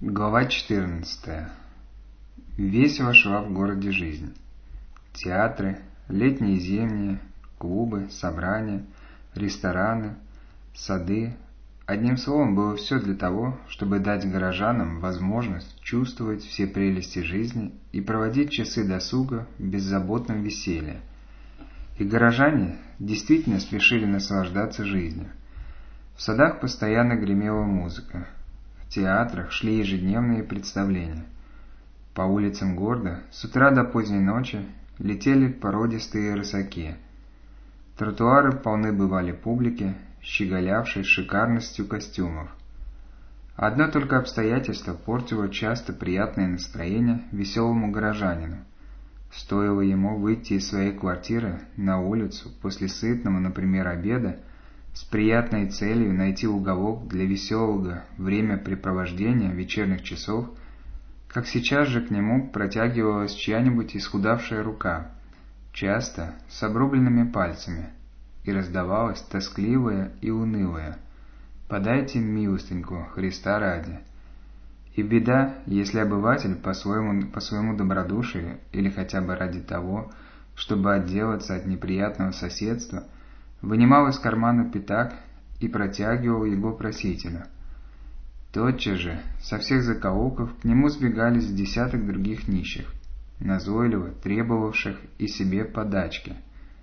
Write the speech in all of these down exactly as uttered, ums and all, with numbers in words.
Глава четырнадцатая. Весело шла в городе жизнь. Театры, летние и зимние, клубы, собрания, рестораны, сады. Одним словом, было все для того, чтобы дать горожанам возможность чувствовать все прелести жизни и проводить часы досуга в беззаботном веселье. И горожане действительно спешили наслаждаться жизнью. В садах постоянно гремела музыка. В театрах шли ежедневные представления. По улицам города с утра до поздней ночи летели породистые рысаки. Тротуары полны бывали публики, щеголявшей шикарностью костюмов. Одно только обстоятельство портило часто приятное настроение веселому горожанину. Стоило ему выйти из своей квартиры на улицу после сытного, например, обеда, с приятной целью найти уголок для веселого времяпрепровождения вечерних часов, как сейчас же к нему протягивалась чья-нибудь исхудавшая рука, часто с обрубленными пальцами, и раздавалось тоскливое и унылое: «Подайте милостыньку Христа ради». И беда, если обыватель по своему, по своему добродушию или хотя бы ради того, чтобы отделаться от неприятного соседства, вынимал из кармана пятак и протягивал его просителю. Тотчас же со всех закоулков к нему сбегались десяток других нищих, назойливо требовавших и себе подачки.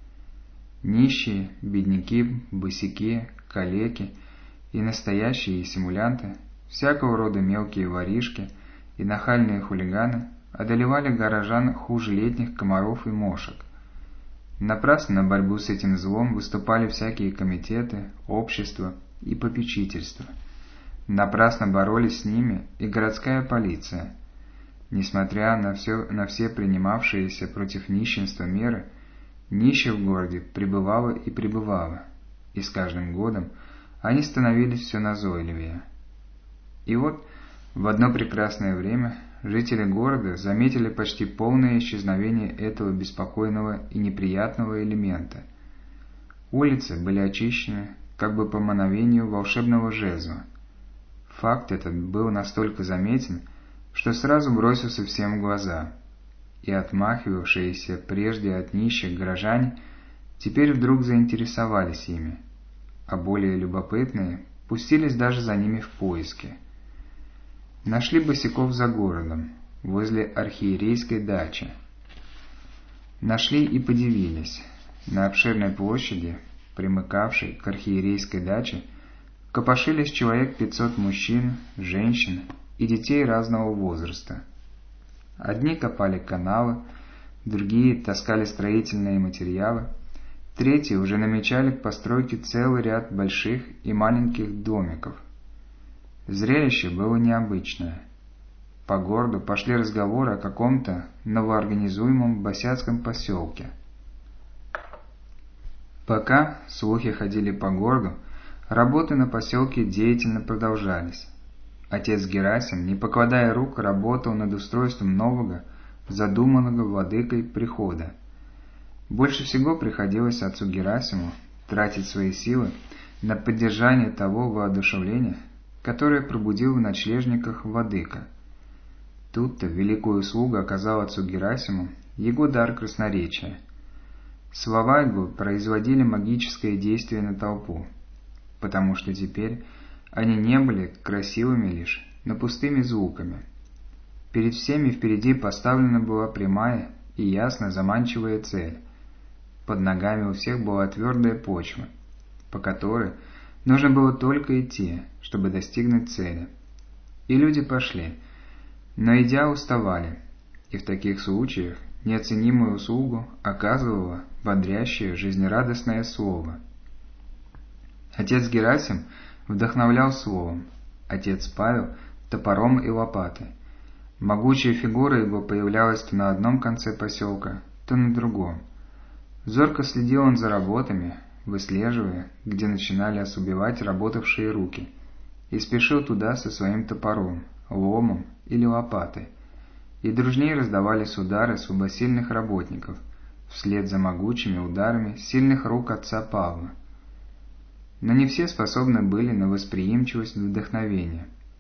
Нищие, бедняки, босяки, калеки и настоящие симулянты, всякого рода мелкие воришки и нахальные хулиганы одолевали горожан хуже летних комаров и мошек. Напрасно на борьбу с этим злом выступали всякие комитеты, общества и попечительства. Напрасно боролись с ними и городская полиция. Несмотря на все, на все принимавшиеся против нищенства меры, нищих в городе прибывало и прибывало, и с каждым годом они становились все назойливее. И вот в одно прекрасное время жители города заметили почти полное исчезновение этого беспокойного и неприятного элемента. Улицы были очищены, как бы по мановению волшебного жезла. Факт этот был настолько заметен, что сразу бросился всем в глаза, и отмахивавшиеся прежде от нищих горожане теперь вдруг заинтересовались ими, а более любопытные пустились даже за ними в поиски. Нашли босяков за городом, возле архиерейской дачи. Нашли и подивились. На обширной площади, примыкавшей к архиерейской даче, копошились человек пятьсот мужчин, женщин и детей разного возраста. Одни копали канавы, другие таскали строительные материалы, третьи уже намечали к постройке целый ряд больших и маленьких домиков. Зрелище было необычное. По городу пошли разговоры о каком-то новоорганизуемом босяцком поселке. Пока слухи ходили по городу, работы на поселке деятельно продолжались. Отец Герасим, не покладая рук, работал над устройством нового, задуманного владыкой прихода. Больше всего приходилось отцу Герасиму тратить свои силы на поддержание того воодушевления, которое пробудил в ночлежниках владыка. Тут-то великую услугу оказал отцу Герасиму его дар красноречия. Слова его производили магическое действие на толпу, потому что теперь они не были красивыми лишь, но пустыми звуками. Перед всеми впереди поставлена была прямая и ясно заманчивая цель. Под ногами у всех была твердая почва, по которой нужно было только идти, чтобы достигнуть цели. И люди пошли, но идя уставали, и в таких случаях неоценимую услугу оказывало бодрящее, жизнерадостное слово. Отец Герасим вдохновлял словом, отец Павел – топором и лопатой. Могучая фигура его появлялась то на одном конце поселка, то на другом. Зорко следил он за работами, выслеживая, где начинали ослабевать работавшие руки, и спешил туда со своим топором, ломом или лопатой, и дружнее раздавались удары слабосильных работников, вслед за могучими ударами сильных рук отца Павла. Но не все способны были на восприимчивость и вдохновение.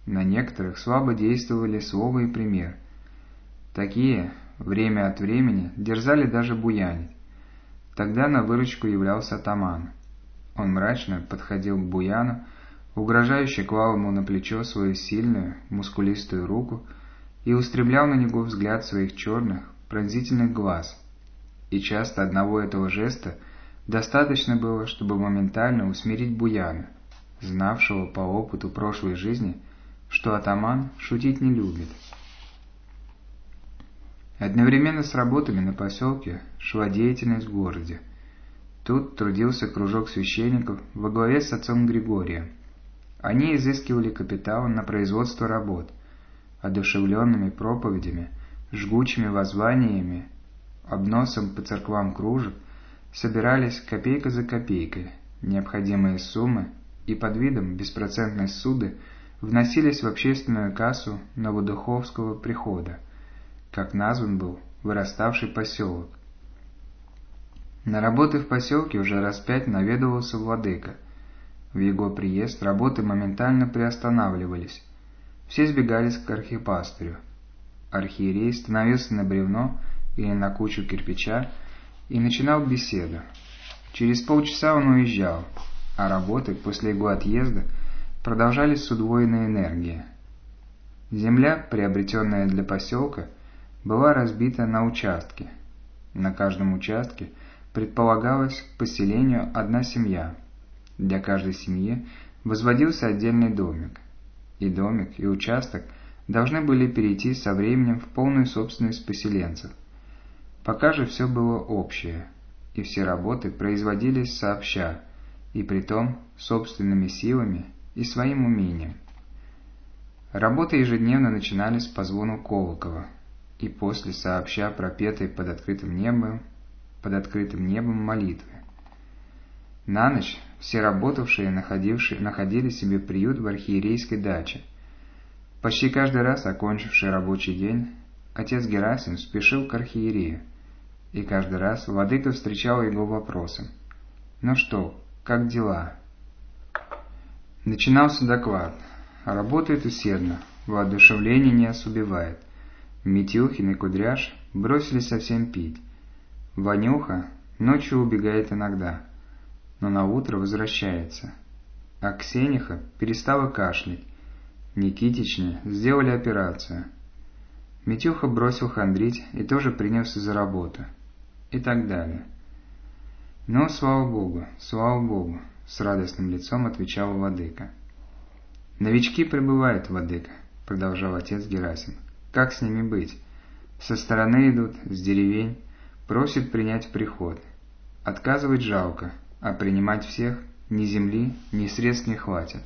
на некоторых слабо действовали слово и пример. Такие время от времени дерзали даже буянить. Тогда на выручку являлся атаман. Он мрачно подходил к буяну, угрожающе клал ему на плечо свою сильную, мускулистую руку и устремлял на него взгляд своих черных, пронзительных глаз. И часто одного этого жеста достаточно было, чтобы моментально усмирить буяна, знавшего по опыту прошлой жизни, что атаман шутить не любит. Одновременно с работами на поселке шла деятельность в городе. Тут трудился кружок священников во главе с отцом Григорием. Они изыскивали капитал на производство работ, одушевленными проповедями, жгучими воззваниями, обносом по церквам кружев, собирались копейка за копейкой необходимые суммы и под видом беспроцентной ссуды вносились в общественную кассу Новодуховского прихода, как назван был выраставший поселок. На работы в поселке уже раз пять наведывался владыка. В его приезд работы моментально приостанавливались. Все сбегались к архипастырю. Архиерей становился на бревно или на кучу кирпича и начинал беседу. Через полчаса он уезжал, а работы после его отъезда продолжались с удвоенной энергией. Земля, приобретенная для поселка, была разбита на участки. На каждом участке предполагалось к поселению одна семья. Для каждой семьи возводился отдельный домик. И домик, и участок должны были перейти со временем в полную собственность поселенцев. Пока же все было общее, и все работы производились сообща, и притом собственными силами и своим умением. Работы ежедневно начинались по звону колокола, и после сообща пропетой под открытым небом, под открытым небом молитвы. На ночь все работавшие находившие, находили себе приют в архиерейской даче. Почти каждый раз, окончивший рабочий день, отец Герасим спешил к архиерею, и каждый раз владыка встречал его вопросом: «Ну что, как дела?» Начинался доклад. Работает усердно, воодушевление не ослабевает. Митюхин и Кудряш бросили совсем пить. Ванюха ночью убегает иногда, но наутро возвращается. А Ксениха перестала кашлять. Никитичне сделали операцию. Митюха бросил хандрить и тоже принялся за работу. И так далее. «Ну, слава Богу, слава Богу», — с радостным лицом отвечал владыка. «Новички прибывают, владыка», — продолжал отец Герасим. «Как с ними быть? Со стороны идут, с деревень, просят принять в приход. Отказывать жалко, а принимать всех ни земли, ни средств не хватит.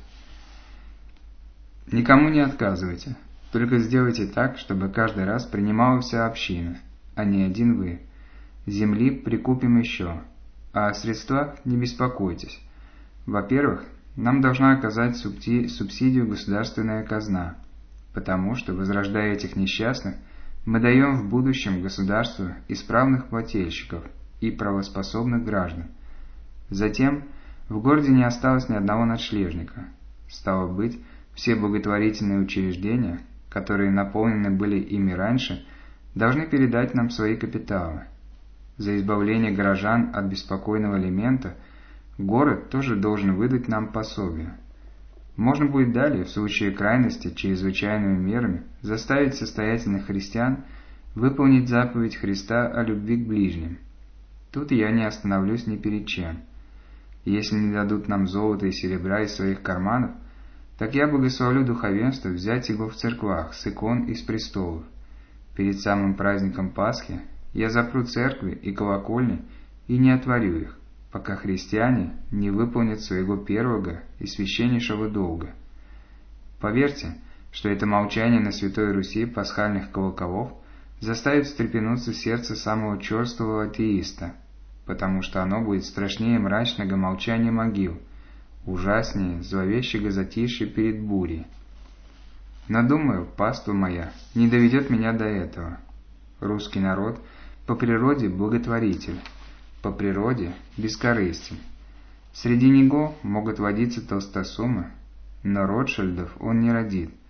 Никому не отказывайте, только сделайте так, чтобы каждый раз принимала вся община, а не один вы. Земли прикупим еще, а о средствах не беспокойтесь. Во-первых, нам должна оказать субсидию государственная казна, потому что, возрождая этих несчастных, мы даем в будущем государству исправных плательщиков и правоспособных граждан. Затем в городе не осталось ни одного ночлежника. Стало быть, все благотворительные учреждения, которые наполнены были ими раньше, должны передать нам свои капиталы. За избавление горожан от беспокойного элемента город тоже должен выдать нам пособие. Можно будет далее, в случае крайности, чрезвычайными мерами, заставить состоятельных христиан выполнить заповедь Христа о любви к ближним. Тут я не остановлюсь ни перед чем. Если не дадут нам золота и серебра из своих карманов, так я благословлю духовенство взять его в церквах с икон и с престолов. Перед самым праздником Пасхи я запру церкви и колокольни и не отворю их, пока христиане не выполнят своего первого и священнейшего долга. Поверьте, что это молчание на Святой Руси пасхальных колоколов заставит встрепенуться сердце самого черствого атеиста, потому что оно будет страшнее мрачного молчания могил, ужаснее зловещего затишья перед бурей. Но, думаю, паства моя не доведет меня до этого. Русский народ по природе благотворитель, по природе бескорыстен. Среди него могут водиться толстосумы, но Ротшильдов он не родит,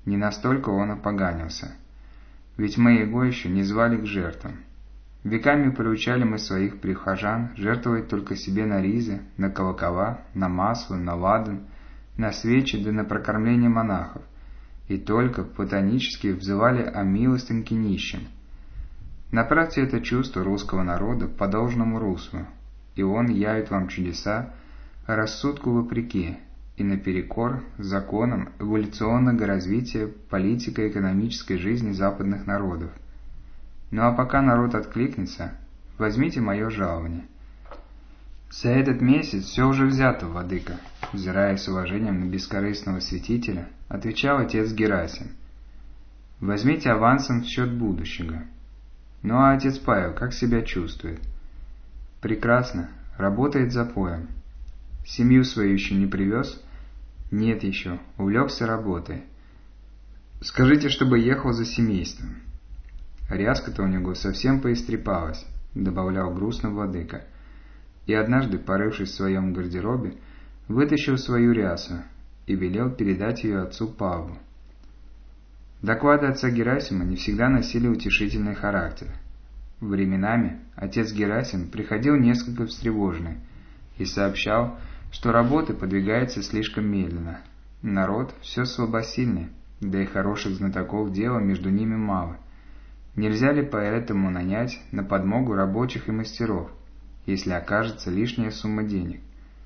Не настолько он опоганился. Ведь мы его еще не звали к жертвам. Веками приучали мы своих прихожан жертвовать только себе на ризы, на колокола, на масло, на ладан, на свечи да на прокормление монахов, и только платонически взывали о милостыньке нищим. Направьте это чувство русского народа по должному руслу, и он явит вам чудеса рассудку вопреки и наперекор законам эволюционного развития политико-экономической жизни западных народов. Ну а пока народ откликнется, возьмите мое жалование. За этот месяц все уже взято, владыка, взирая с уважением на бескорыстного святителя, отвечал отец Герасим. Возьмите авансом в счет будущего. Ну а отец Павел как себя чувствует? Прекрасно, работает запоем. Семью свою еще не привез? Нет еще, увлекся работой. Скажите, чтобы ехал за семейством. Ряска-то у него совсем поистрепалась, добавлял грустно владыка. И однажды, порывшись в своем гардеробе, вытащил свою рясу и велел передать ее отцу Павлу. Доклады отца Герасима не всегда носили утешительный характер. Временами отец Герасим приходил несколько встревоженный и сообщал, что работа подвигается слишком медленно. Народ все слабосильный, да и хороших знатоков дела между ними мало. Нельзя ли поэтому нанять на подмогу рабочих и мастеров, если окажется лишняя сумма денег?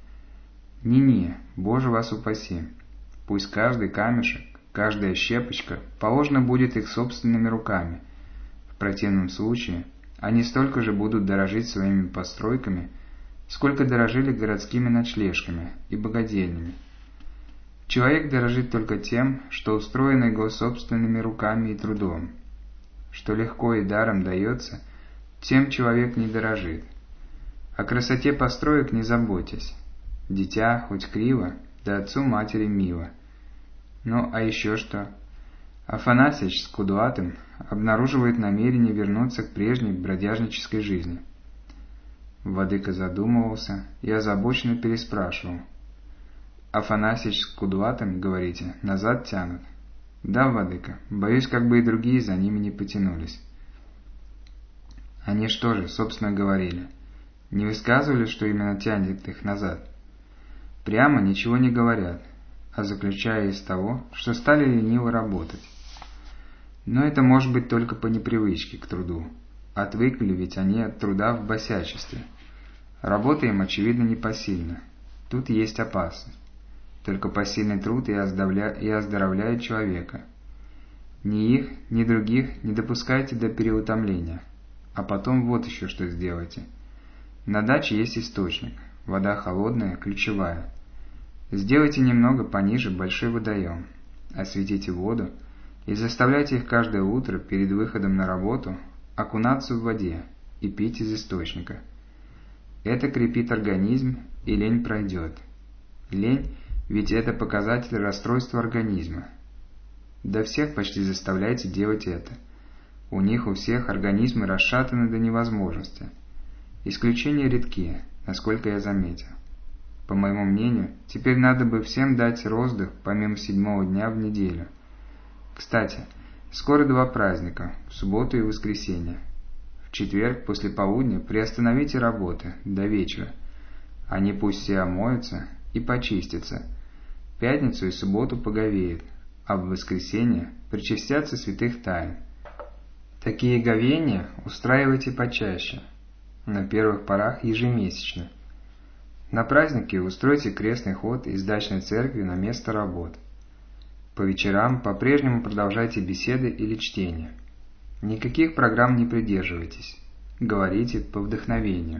Не-не, Боже вас упаси. Пусть каждый камешек, каждая щепочка положена будет их собственными руками. В противном случае они столько же будут дорожить своими постройками, сколько дорожили городскими ночлежками и богадельнями. Человек дорожит только тем, что устроено его собственными руками и трудом. Что легко и даром дается, тем человек не дорожит. О красоте построек не заботьтесь. Дитя хоть криво, да отцу матери мило. Ну, а еще что? Афанасьич с Кудлатым обнаруживает намерение вернуться к прежней бродяжнической жизни. Владыка задумывался и озабоченно переспрашивал. Афанасьич с Кудлатым, говорите, назад тянут? Да, владыка, боюсь, как бы и другие за ними не потянулись. Они что же, собственно, говорили? Не высказывали, что именно тянет их назад? Прямо ничего не говорят, а заключая из того, что стали лениво работать. Но это может быть только по непривычке к труду. Отвыкли ведь они от труда в босячестве. Работа им, очевидно, непосильна. Тут есть опасность. Только посильный труд и, оздоровля... и оздоровляет человека. Ни их, ни других не допускайте до переутомления. А потом вот еще что сделайте. На даче есть источник. Вода холодная, ключевая. Сделайте немного пониже большой водоем. Осветите воду и заставляйте их каждое утро перед выходом на работу окунаться в воде и пить из источника. Это крепит организм, и лень пройдет. Лень – ведь это показатель расстройства организма. Да всех почти заставляйте делать это. У них у всех организмы расшатаны до невозможности. Исключения редки, насколько я заметил. По моему мнению, теперь надо бы всем дать роздых помимо седьмого дня в неделю. Кстати, скоро два праздника, в субботу и воскресенье. В четверг после полудня приостановите работы до вечера. Они пусть все омоются и почистятся. В пятницу и субботу поговеют, а в воскресенье причастятся святых тайн. Такие говения устраивайте почаще, на первых порах ежемесячно. На праздники устройте крестный ход из дачной церкви на место работ. По вечерам по-прежнему продолжайте беседы или чтение. Никаких программ не придерживайтесь, говорите по вдохновению.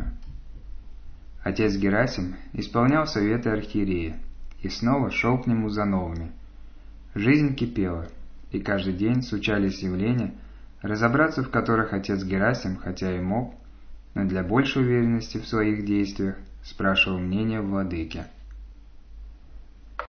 Отец Герасим исполнял советы архиерея и снова шел к нему за новыми. Жизнь кипела, и каждый день случались явления, разобраться в которых отец Герасим, хотя и мог, но для большей уверенности в своих действиях спрашивал мнение владыки.